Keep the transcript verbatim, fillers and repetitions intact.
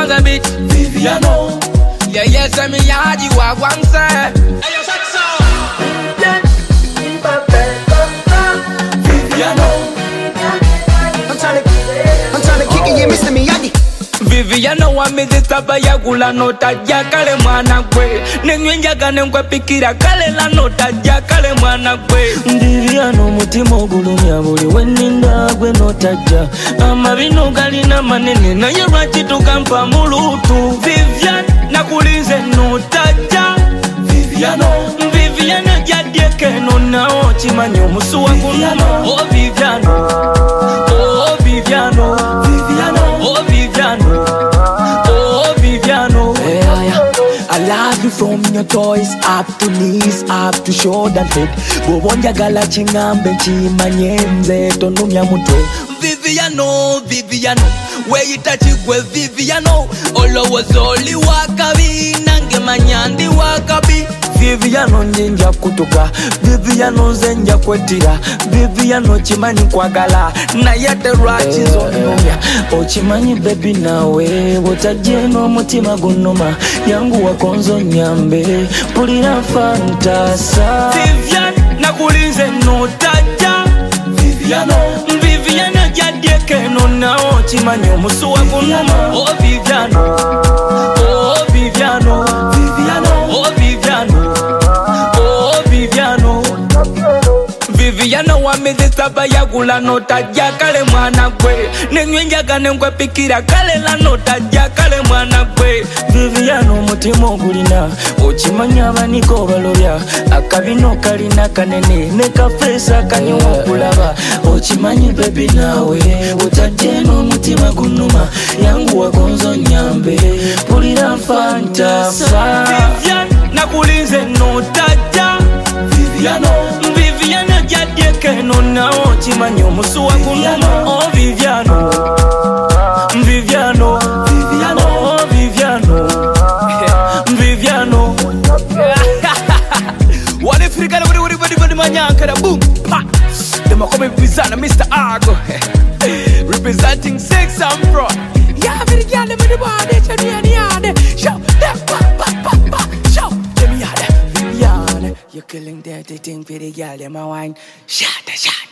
was a bit Viviano. Yeah, yes, I'm in yard, you are one side. Hey, yo, Saxo. Viviano. I'm trying to, I'm trying to kick it, yeah, Mister Miyagi. Viviano wa mizitaba ya gula nota jakale mwana kwe Nenywe njagane nkwe pikira kale la nota jakale mwana kwe Viviano mutima ogulumya buli weninda gwe notajja amabino galina manene naye lwaki tugampa mulutu Vivian nakulinze notajja Viviano. Viviano jadyeke nonawo chimanyi omusuwa gunama Oh Viviano Oh Viviano Viviano. Oh Viviano Oh Viviano yeah, yeah. I love you from your toys up to knees, up to shoulder head bwobonjagala chingambe chimanyenze tonumya mutwe Viviano, Viviano weyita chigwe Viviano olowooza oli wakabi nange manyandi wakabi Viviano njenja kutuka Viviano zenja kwetira Viviano chimanyi kwagala naye terwaki zonumya ochimanyi baby nawe wotajeno mutima gunoma yangu wakonzo nyambe pulira fantasa Vivian nakulinze notajja Viviano. Viviano jadyeke nonawo chimanyi omusuwa gunoma Oh Viviano Oh Viviano Viviano. Oh Viviano Oh Viviano Viviano wa mizitaba ya gula nota jakale mwana kwe Nenywe njagane nkwe pikira kale la nota jakale mwana kwe Viviano mutima ogulina ochimanya abaniko balobya akabino kalina kanene ne kafeesa kanyowa okulaba ochimanyi baby nawe wotajeno mutima gunuma yangu wagonzo nyambe pulira fantasa Vivian nakulinze notajja Viviano. Viviano jadyeke nonawo chimanyi omusuwa gunuma Oh Viviano Viviano Viviano. Oh Viviano Viviano What if you got a body body body manyankara boom pa Them a coming Pizana Mister Argo representing Sex and Pro Yeah, very girl them in the body Chani and yard Show them pa pa pa pa Show them yard Vivian you're killing that thing for the girl them a wine Shut the shut